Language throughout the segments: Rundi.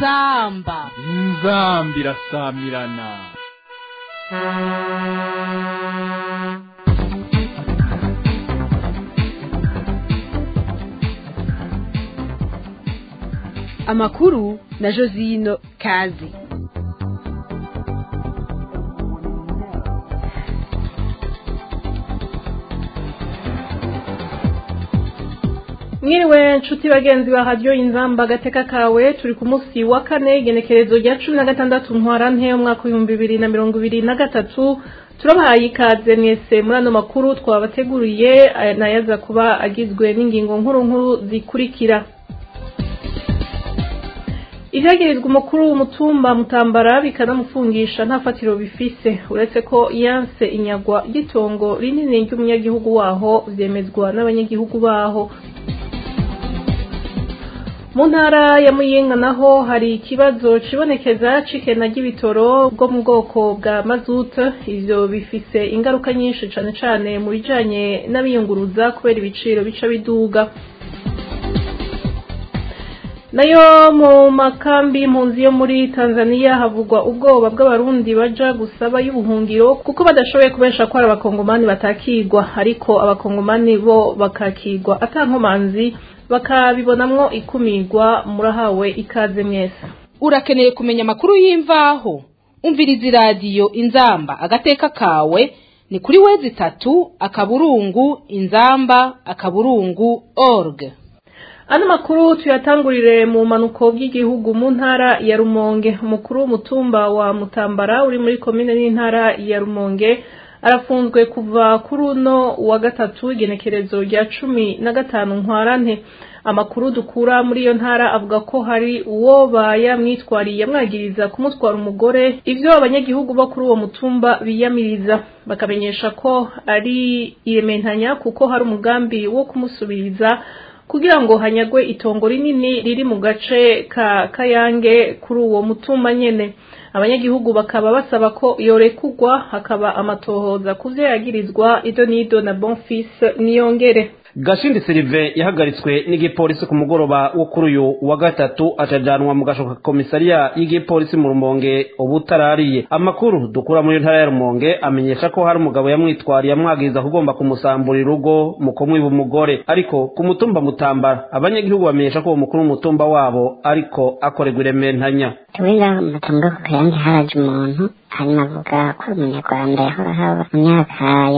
inzamba irasamirana. amakuru na Josino Kazi. Mwiriwe nshuti bagenzi ba radio Inzamba gateka kawe, turi ku munsi wa kane igenekerezo rya 16 ntwarante umwaka wa 2023. Turabahaye ikaze mwese muri ano makuru twabateguriye, nayaza kuba agizwe n'ingingo nkuru zikurikira. Ivyagirizwa umukuru w'umutumba Mutambara bikanamufungisha nta fatiro bifise, uretse ko yanse inyagwa gitongo rinini ry'umunyagihugu waho vyemezwa n'abanyagihugu baho. Mu ntara ya Muyinga naho hari ikibazo cibonekeza cikena ry'ibitoro bwo mu bwoko bwa mazutu. Ivyo bifise ingaruka nyinshi cane mu bijanye n'abiyunguruza kubera ibiciro bica biduga. Nayo mu makambi impunzi yo muri Tanzania havugwa ubwoba bw'abarundi baja gusaba y'ubuhungiro kuko badashoboye kubesha ko abakongomani batakigwa, ariko abakongomani bo bakakigwa atankomanzi, bakabibonamwo ikumirwa. Murahawe ikaze mwese. Urakeneye kumenya amakuru y'imvaho? Umviriza radio Inzamba agateka kawe ni kuri wezi 3 akaburungu inzamba akaburungu org. Ano makuru tuyatangurire mu manuko bw'igihugu mu ntara ya Rumonge. Umukuru w'umutumba wa Mutambara uri muri komine n'intara ya Rumonge arafunzwe kuva kuri uno wa gatatu igenekerezo rya 15 ntwarante. Amakuru dukura muri iyo ntara avuga ko hari uwo bayamwitwariye amwagiriza kumutwara umugore, ivyo abanyagihugu bo kuri uwo mutumba biyamiriza, bakamenyesha ko ari irementanya kuko hari umugambi wo kumusubiriza kugira ngo hanyagwe itongo rinini riri mu gace ka Kayange kuri uwo mutumba nyene. Abanyagihugu bakaba basaba ko yorekugwa hakaba amatohoza kuvyo yagirizwa. Idonido na Bonfils Niyongere. Gashindi Sylvain yahagaritswe n'igipolisi ku mugoroba wo kuri uyu wa gatatu acajanwa mu gashoka komisariya y'igipolisi mu Rumonge ubutarariye. Amakuru dukura muri ntara ya Rumonge amenyesha ko hari umugabo yamwitwariye amwagiriza kugomba kumusamburira urugo mu kumwiba umugore, ariko ku mutumba Mutambara abanyagihugu bamenyesha ko uwo mukuru w'umutumba wabo ariko akorerwa irementanya. Tuwira Mutambara ku Kayange haraje umuntu hanyuma avuga ko umunyarwanda yahora haba mu myaka ya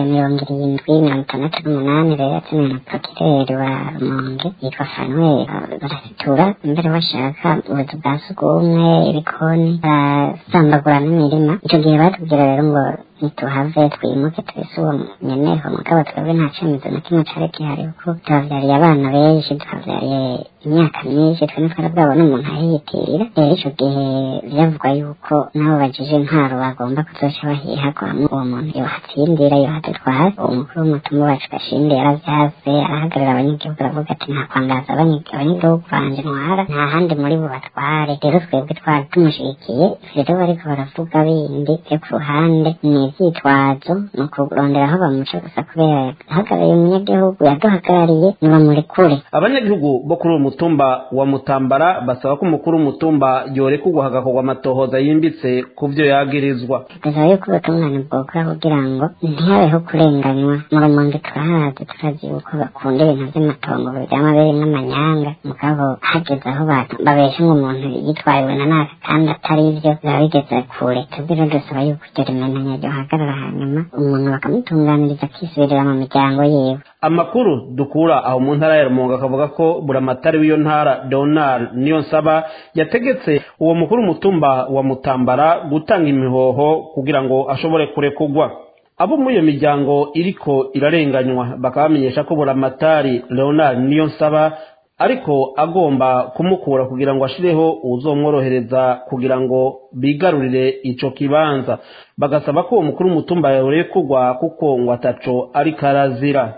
70-68 rero yatumye na prokireri wa Rumonge yitwa Fanuel barasitura mbere bashaka ubuzu bwa sugumwe, ibikoni, barasambagura n'imirima. Ico gihe batubwira rero ngo nituhave twimuke twese uwo nyeneho, mugabo twebwe nta cyemezo na kimwe cari gihari kuko tuhavyariye abana benshi, tuhavyariye imyaka myinshi, twe ntitwarabwabona umuntu ahiyitirira. Rero ico gihe vyavugwa yuko nabo bajije intwaro bagomba kuzoca bahihagwamwo uwo muntu yohatsindira yohadutwara. Uwo mukuru w'umutumba wacu Gashindi yaravyaze arahagarara abanyagihugu aravuga ati nta kwangaza abanyagihugu banje ntwara, nta handi muri bo batware. Rero twebwe twari tumushigikiye, rero bariko baravuga bindi vyo ku ruhande ni ivyitwazo ni ukurondera aho bamuca gusa kubera ahagarariye umunyagihugu yaduhagarariye nibamurekure. Abanyagihugu bo kuri uwo mutumba wa Mutambara basaba ko umukuru w'umutumba yorekugwa hagakorwa amatohoza yimbitse ku vyo yagirizwa. Dusaba yuko ubutungane bwokora kugira ngo ntihabeho kurenganywa. Mu Rumonge turahazi, turazi yuko bakunda ibintu vy'amatongo vy'amabere n'amanyanga, mugabo hageze aho babesha ngo umuntu yitwariwe na naka kandi atari ivyo biba bigeze kure. Tubwire dusaba yuko iryo rimenanya ryohagarara hanyuma umuntu bakamutunganiriza akisubirira mu miryango yiwe. Amakuru dukura aho mu ntara ya Rumonge akavuga ko buramatari w'iyo ntara Donald Niyonsaba yategetse uwo mukuru w'umutumba wa Mutambara gutanga imihoho kugira ngo ashobore kurekugwa. Abo muri iyo miryango iriko irarenganywa bakabamenyesha ko buramatari Leonard Niyonsaba ariko agomba kumukura kugira ngo ashireho uzomworohereza kugira ngo bigarurire ico kibanza. Bagasaba ko uwo mukuru w'umutumba yorekugwa kuko ngo ataco ari karazira.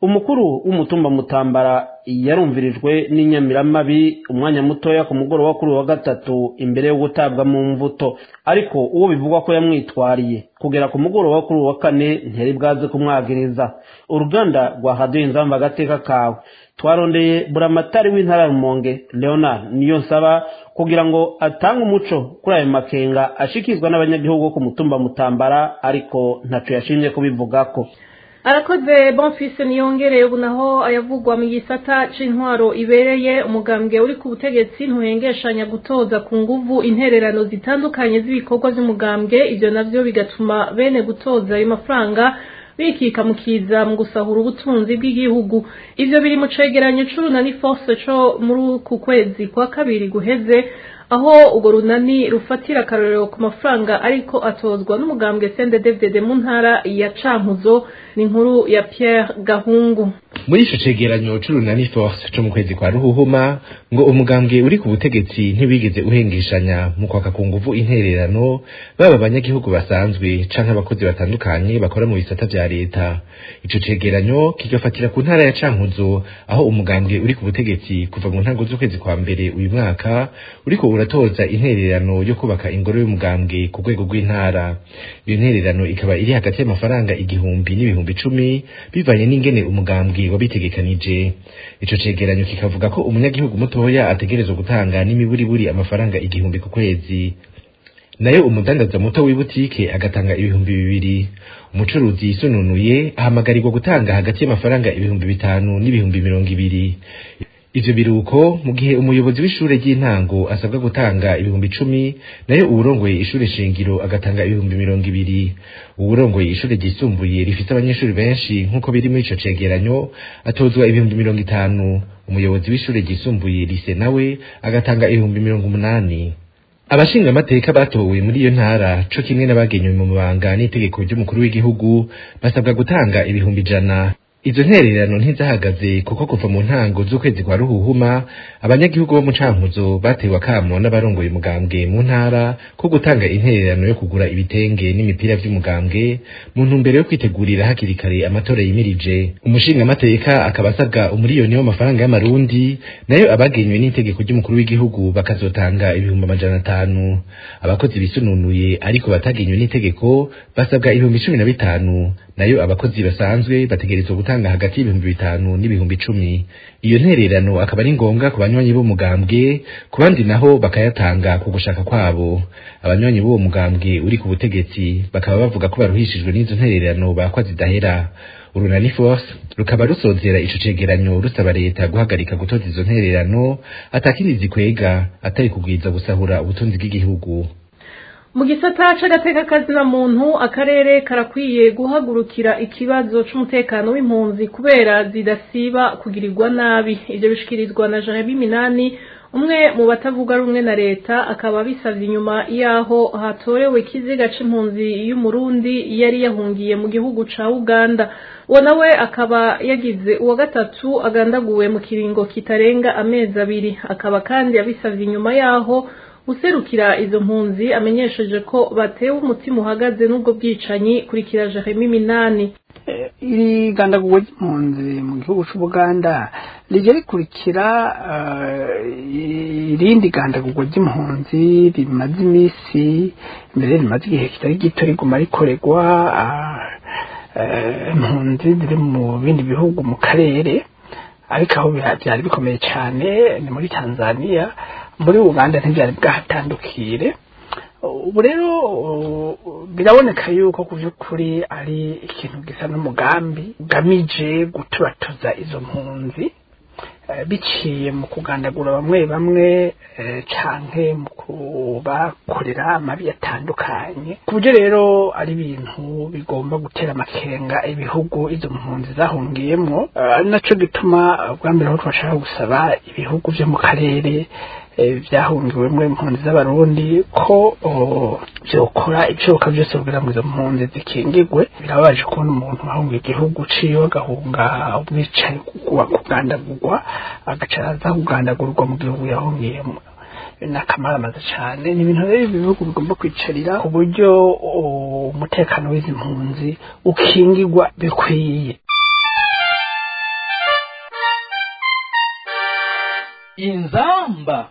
umukuru w'umutumba Mutambara yarumvirijwe n'inyamiramabi umwanya mutoya ku mugoroba kuri wa gatatu imbere yo gutabwa mu mvuto, ariko uwo bivugwa ko yamwitwariye kugera ku mugoroba kuri wa kane ntiyari bwaze kumwagiriza. Uruganda rwa Radio Inzamba agateka kawe twarondeye buramatari w'intara Rumonge Leonard Niyonsaba kugira ngo atange umuco kuri ayo makenga ashikizwa n'abanyagihugu ku mutumba Mutambara, ariko ntaco yashimye kubivugako. Arakoze Bonfils Niyongere. Ubu naho ayavugwa mu gisata c'intwaro ibereye, umugambwe uri ku butegetsi ntuhengeshanya gutoza ku nguvu intererano zitandukanye z'ibikorwa by'umugambwe, ivyo navyo bigatuma bene gutoza ayo mafaranga bikika mukiza mu gusahura ubutunzi bw'igihugu. Ivyo biri mu cegeranyo c'urunani Force co muri ku kwezi kwa kabiri guheze, aho urwo runani rufatira akarorero ku mafaranga ariko atozwa n'umugambwe CNDD-FDD mu ntara ya Cankuzo. Ni inkuru ya Pierre Gahungu. Muri ico cegeranyo c'urunani Force co mu kwezi kwa Ruhuhuma ngo umugambwe uri ku butegetsi ntibigeze uhengeshanya mu kwaka ku nguvu intererano, baba abanyagihugu basanzwe canke abakozi batandukanye bakora mu bisata vya leta. Ico cegeranyo kigafatira ku ntara ya Cankuzo, aho umugambwe uri ku butegetsi kuva mu ntango z'ukwezi kwa mbere uyu mwaka uriko uratoza intererano yo kubaka ingoro y'umugambwe ku rwego rw'intara. Iyo ntererano ikaba iri hagati y'amafaranga 1000 n'ibihumbi 10 bivanye n'ingene umugambwe wabitegekanije. Ico cegeranyo kikavuga ko umunyagihugu mutoya ategerezwa gutanga n'imiburiburi amafaranga 1000 ku kwezi, nayo umudandaza muto w'ibutike agatanga 2000. Umucuruzi yisununuye ahamagarirwa gutanga hagati y'amafaranga 5000 n'ibihumbi 200. Ivyo biruko mu gihe umuyobozi w'ishure ry'intango asabwa gutanga 10,000, nayo uwurongoye ishure shingiro agatanga 20,000. Uwurongoye ishure ryisumbuye rifite abanyeshuri benshi nkuko biri muri ico cegeranyo atozwa 50,000. Umuyobozi w'ishure ryisumbuye lise nawe agatanga 80,000. Abashinga amateka batowe muri iyo ntara co kimwe n'abagenywe mu mabanga n'itegeko ry'umukuru w'igihugu basabwa gutanga 100,000. Izo ntererano ntizahagaze kuko kuva mu ntango z'ukwezi kwa Ruhuhuma abanyagihugu bo mu Cankuzo batewe akamo n'abarongoye umugambwe mu ntara ko gutanga intererano yo kugura ibitenge n'imipira vy'umugambwe mu ntumbero yo kwitegurira hakiri kare amatora yimirije. Umushinga amateka akaba asabwa umuriyoni w'amafaranga y'amarundi, nayo abagenywe n'itegeko ry'umukuru w'igihugu bakazotanga 500,000. Abakozi bisununuye ariko batagenywe n'itegeko basabwa 15,000, nayo abakozi basanzwe bategerezwa gutanga hagati y'5,000 n'ibihumbi 10. Iyo ntererano akaba ari ngombwa ku banywanyi b'umugambwe, ku bandi naho bakayatanga ku gushaka kwabo. Abanywanyi b'uwo mugambwe uri ku butegetsi bakaba bavuga ko baruhishijwe n'izo ntererano bakwa zidahera. Urunani Force rukaba rusozera ico cegeranyo rusaba leta guhagarika gutoza izo ntererano atakindi zikwega atari kugwiza gusahura ubutunzi bw'igihugu. Mu gisata c'agateka kazina muntu, akarere karakwiye guhagurukira ikibazo c'umutekano w'impunzi kubera zidasiba kugirirwa nabi. Ivyo bishikirizwa na Jeremy Minani, umwe mu batavuga rumwe na leta, akaba bisavye inyuma yaho hatorewe ikiziga c'impunzi y'Umurundi yari yahungiye mu gihugu ca Uganda. Uwo nawe akaba yagize uwa gatatu agandaguwe mu kiringo kitarenga amezi 2. Akaba kandi abisavye inyuma yaho userukira izo mpunzi amenyesheje ko batewe umutima uhagaze n'ubwo bwicanyi. Kurikira Jeremy Minani. Iri gandagurwa ry'impunzi mu gihugu c'Ubuganda rije rikurikira irindi gandagurwa ry'impunzi rimaze imisi mbere, rimaze igihe kitari gito riguma rikoregwa impunzi ziri mu bindi bihugu mu karere, ariko aho byari bikomeye cyane ni muri Tanzania. Muri Uganda ntibyari bwahatandukire. Ubu rero biraboneka yuko ku by'ukuri ari ikintu gisa n'umugambi ugamije guturatuza izo mpunzi biciye mu kugandagura bamwe canke mu kubakorera amabi atandukanye, ku buryo rero ari ibintu bigomba gutera amakenga ibihugu izo mpunzi zahungiyemo. Ari naco gituma bwa mbere aho twashaka gusaba ibihugu vyo mu karere vyahungiwemwo impunzi z'abarundi ko vyokora ibishoboka vyose kugira ngo izo mpunzi zikingirwe. Birababaje kubona umuntu ahunga igihugu ciwe agahunga ubwicanyi kugandagurwa agaca aza kugandagurwa mu gihugu yahungiyemo. N'akamaramaza cane. Ni ibintu rero ibihugu bigomba kwicarira ku buryo umutekano w'izi mpunzi ukingirwa bikwiye. inzamba.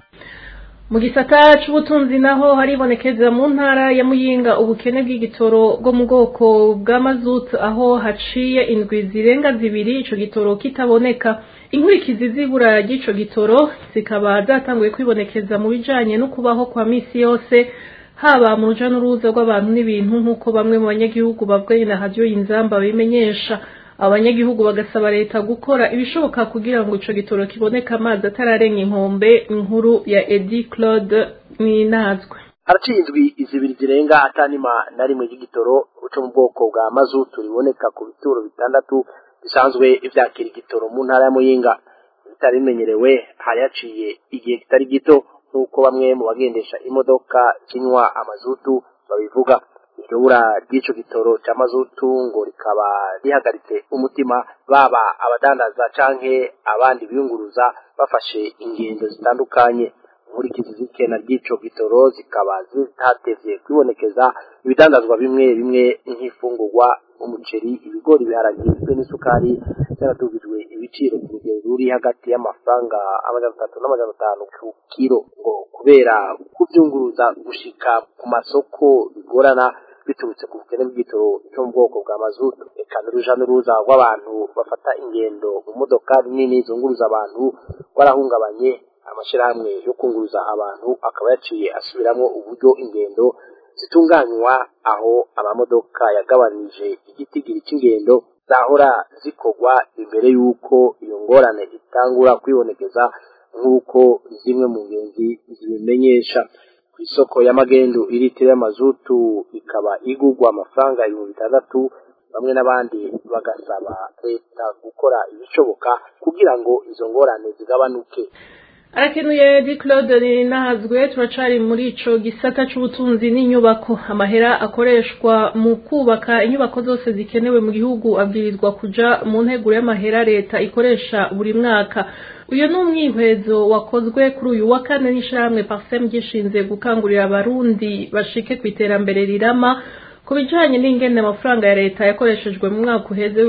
mu gisata c'ubutunzi naho haribonekeza mu ntara ya Muyinga ubukene bw'igitoro bwo mu bwoko bwa mazutu aho haciye indwi zirenga zibiri ico gitoro kitaboneka. Inkurikizi z'ibura ry'ico gitoro zikaba zatanguye kwibonekeza mu bijanye no kubaho kwa misi yose haba mu ruja n'uruza rw'abantu n'ibintu nk'uko bamwe mu banyagihugu babwiye na radio Inzamba bimenyesha. Abanyagihugu bagasaba leta gukora ibishoboka kugira ngo ico gitoro kiboneka amazi atararenga inkombe. Inkuru ya Edi Claude Ninazwe. Haraciye indwi izibiri zirenga atanima na rimwe y'igitoro cyo mu bwoko bwa mazutu riboneka ku bituro bitandatu bisanzwe ivyakira igitoro mu ntara ya Muyinga. Bitarimenyerewe hari yaciye igihe kitari gito nk'uko bamwe mu bagendesha imodoka kinywa amazutu babivuga. Irubura ry'ico gitoro ca mazutu ngo rikaba rihagaritse umutima baba abadandaza canke abandi biyunguruza bafashe ingendo zitandukanye. Inkurikizi z'ikena ry'ico gitoro zikaba zitatevye kwibonekeza ibidandazwa bimwe bimwe nk'ifungurwa umuceri ibigori biharagizwe n'isukari zaradugijwe ibiciro ku rugero ruri hagati y'amafaranga $300 n'Amajana ku kilo ngo kubera kuvyunguruza gushika ku masoko bigorana biturutse ku bukene bw'igitoro cyo mu bwoko bwa mazutu. Eka n'uruja n'uruza rw'abantu bafata ingendo mu modoka nini zunguruza abantu warahungabanye. Amashirahamwe yo kunguruza abantu akaba yaciye asubiramwo uburyo ingendo zitunganywa aho amamodoka yagabanije igitigiri c'ingendo zahora zikorwa imbere y'uko iyo ngorane itangura kwibonekeza nk'uko zimwe mu ngenzi zibimenyesha. Isoko y'amagendu iritiro y'amazutu ikaba igurwa amafaranga 6,000. Bamwe n'abandi bagasaba leta gukora ibishoboka kugira ngo izo ngorane zigabanuke. Arakenuye Di Claude Ninazwe. Turacari muri ico gisata c'ubutunzi n'inyubako. Amahera akoreshwa mu kubaka inyubako zose zikenewe mu gihugu abwirizwa kuja mu nteguro y'amahera leta ikoresha buri mwaka. Uyo n'umwihwezo wakozwe kuri uyu wa kane n'ishyirahamwe Parsem gishinze gukangurira abarundi bashike ku iterambere rirama ku bijanye n'ingene amafaranga ya leta yakoreshejwe mu mwaka uheze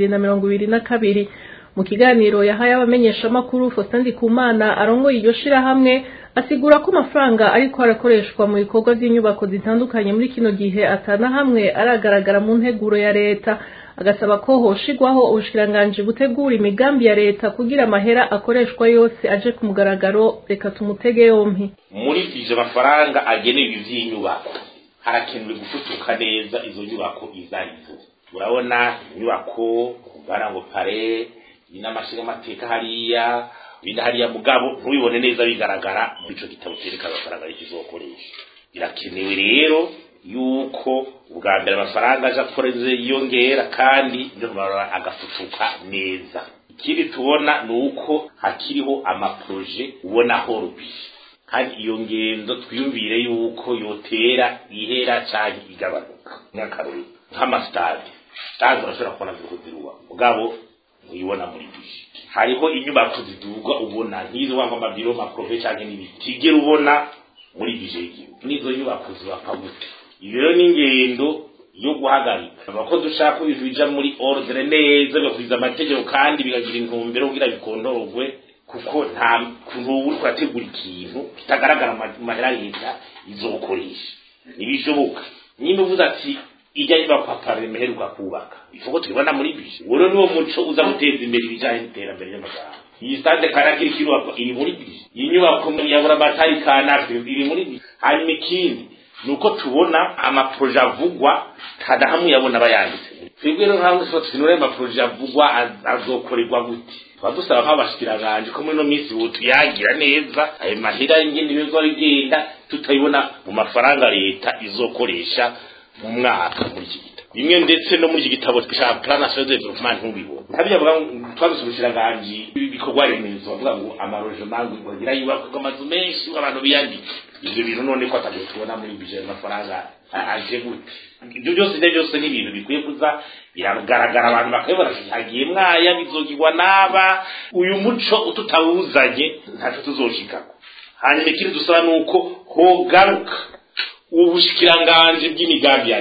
2022. Mu kiganiro yahaye abamenyeshamakuru Faustin Ndikumana arongoye iryo shirahamwe asigura ko amafaranga ariko arakoreshwa mu bikorwa by'inyubako zitandukanye muri kino gihe atana hamwe aragaragara mu nteguro ya leta. Agasaba ko hoshigwaho ubushikiranganje butegura imigambi ya leta kugira amahera akoreshwa yose aje ku mugaragaro. Reka tumutege yompi. Muri ivyo mafaranga agenewe ivy'inyubako harakenewe gufutuka neza izo nyubako izarizo. Urabona inyubako kugara ngo pare n'amashinga mateka hariya binda hariya mugabo ntubibone neza bigaragara muri ico gitabo cereka amafaranga y'ikizokoresha. Birakenewe rero yuko ubwa mbere amafaranga aja koreze yongera kandi ndumara agafutuka neza. Ikindi tubona nuko hakiriho amaproje ubona horbi kandi iyo ngendo twiyumvire yuko yotera ihera cyane igabanuka n'akarori nk'amastade kandi urashobora kubona zikuziruwa mugabo uyibona muri bishi. Hariho inyubako ziduga ubona nk'izo wanga amabiro maprove cyane n'ibitigera ubona muri bijeje nizo nyubako zibapfa gute. Iyo ni ingendo yo guhagarika abako dushaka ibija muri ordre neza bakwiza amategeko kandi bigagira intumbero kugira bikontorogwe kuko nta kuntu uri kwategura ikintu kitagaragara mahera leta izokoresha. Nibishoboka nimba uvuze ati ijya yibakwa pare meheruka kubaka ifoko tubona muri bishi woro niwo muco uza guteza imbere ibijanye n'iterambere y'amagara. Iyi stade karakiri kirwa iri muri bishi inyubako yabura batari kana iri muri bishi. Hanyuma ikindi nuko tubona amaproje avugwa kadahamu yabona bayanditse twebwe rero ntabwo tuzinure amaproje avugwa azokorerwa gute. Twadusaba nk'abashikiranganje ko muri no minsi butuyagira neza ayo mahera ingene bizo bigenda tutayibona mu mafaranga leta izokoresha mu mwaka muri iki gitabo bimwe ndetse no muri iki gitabo cya plan national development nk'ubibona ntabiyavuga twabisubishiranganje bikorwa remezo bavuga ngo amarojement ngo gira yubaka amazu menshi abantu biyandika ibyo bintu none ko atabyo tubona muri budget amafaranga aje gute. Ibyo byose n'ibintu bikwiye kuza biragaragara abantu bakayibona hagiye mwaya bizogirwa naba uyu muco ututawuzanye ntacyo tuzoshikako. Hanyuma ikindi dusaba nuko hogaruka ubushikiranganje bw'imigambi ya leta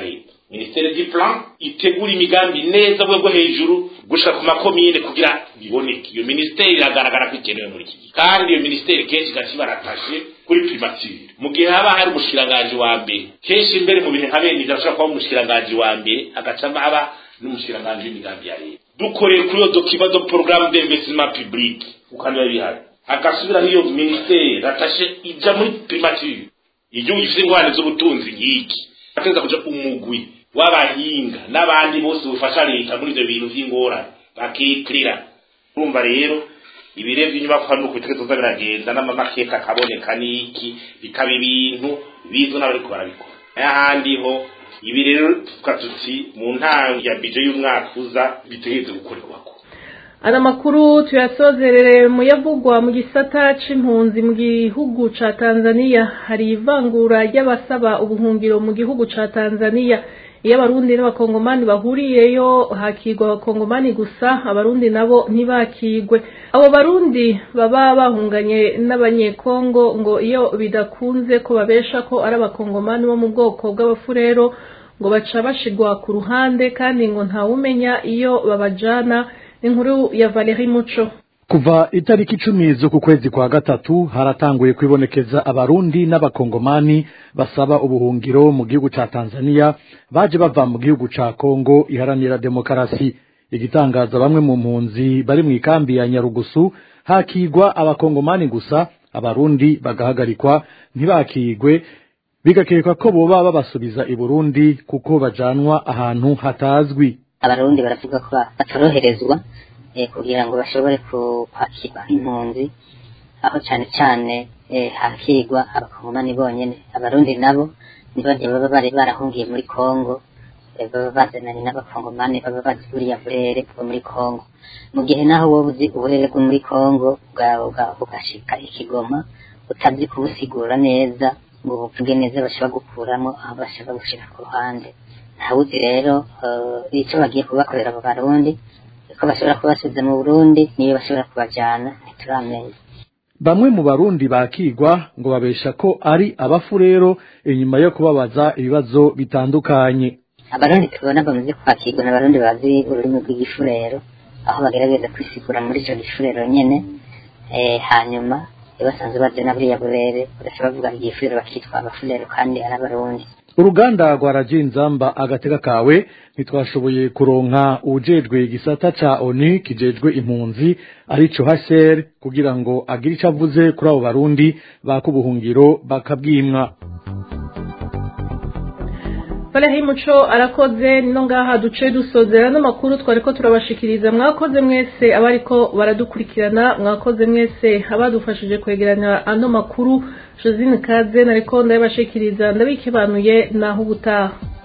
ministere du plan itegura imigambi neza bwo hejuru gushika ku makomine kugira biboneke. Iyo ministere iragaragara kwikenewe muri iki gihe, kandi iyo ministere kenshi gacibaratashe kuri primature mu gihe haba hari umushikiranganje wa mbere. Kenshi imbere mu bihe habene byashaka kuba umushikiranganje wa mbere agacama aba n'umushikiranganje w'imigambi ya leta. Dukoreye kuri yo document de programme d'investissement public ukandi bihari agasubira hiyo ministere ratashe ija muri primature. Igihugu gifite ingwane z'ubutunzi nk'iki ateza kuja umugwi w'abahinga n'abandi bose bufasha leta muri ivyo bintu vy'ingorane bakikrira. Urumva rero ibirevye inyubako hano kwitegezo biragenda n'amamakeka akaboneka n'iki bikaba ibintu bizo n'abariko barabikora. Ahandi ho ibi rero tukatuti mu ntango ya budget y'umwaka uza bitegeze gukorerwako. Ana makuru tuyasozerere mu yavugwa mu gisata c'impunzi mu gihugu ca Tanzania. Hari ivangura ry'abasaba ubuhungiro mu gihugu ca Tanzania. Iyo abarundi n'abakongomani bahuriyeyo hakigwa abakongomani gusa, abarundi nabo ntibakigwe. Abo barundi baba bahunganye n'abanyekongo ngo iyo bidakunze ko babesha ko ari abakongomani bo mu bwoko bw'abafurero ngo baca bashigwa ku ruhande kandi ngo ntawumenya iyo babajana. Inkuru ya Valeri Muco. Kuva itariki 10 z'uku kwezi kwa gatatu haratanguye kwibonekeza abarundi n'abakongomani basaba ubuhungiro mu gihugu ca Tanzania baje bava mu gihugu ca Kongo iharanira demokarasi. Igitangaza bamwe mu mpunzi bari mu ikambi ya Nyarugusu hakigwa abakongomani gusa, abarundi bagahagarikwa ntibakigwe, bigakekwa ko boba babasubiza i Burundi kuko bajanwa ahantu hatazwi. Abarundi baravuga ko batoroherezwa kugira ngo bashobore kwakirwa impunzi, aho cyane hakigwa abakongomani bonyene. Abarundi nabo nibo baba bari barahungiye muri Kongo, baba bazananye n'abakongomani baba bazi buriya burere bwo muri Kongo. Mu gihe naho wowe uzi uburere bwo muri Kongo ugashika ikigoma utazi kubusigura neza ngo buvuge neza bashobora gukuramo aho bashaka gushira ku ruhande. Ntawuzi rero icyo bagiye kubakorera abo barundi ko bashobora kubasubiza mu Burundi niyo bashobora kubajana ntituramenya. Bamwe mu barundi bakigwa ngo babesha ko ari abafurero inyuma yo kubabaza ibibazo bitandukanye. Abarundi tubona bamaze kwakirwa n'abarundi bazi ururimi rw'igifurero, aho bagerageza kwisigura muri ico gifurero nyene, hanyuma basanzwe bazi na buriya burere badashobora kuvuga igifurero bakitwa abafurero kandi ari abarundi. Uruganda rwa Radio Inzamba agateka kawe nitwashoboye kuronka ujejwe igisata ca ONU kijejwe impunzi arico HCR kugira ngo agire ico avuze kuri abo barundi bakubuhungiro bakabwimwa. Valeri Muco arakoze. Nino ngaha duce dusozera n'amakuru twariko turabashikiriza. Mwakoze mwese abariko baradukurikirana, mwakoze mwese abadufashije kwegeranya ano makuru. Josine Kaze nariko ndabashikiriza, ndabikebanuye naho ubutaha.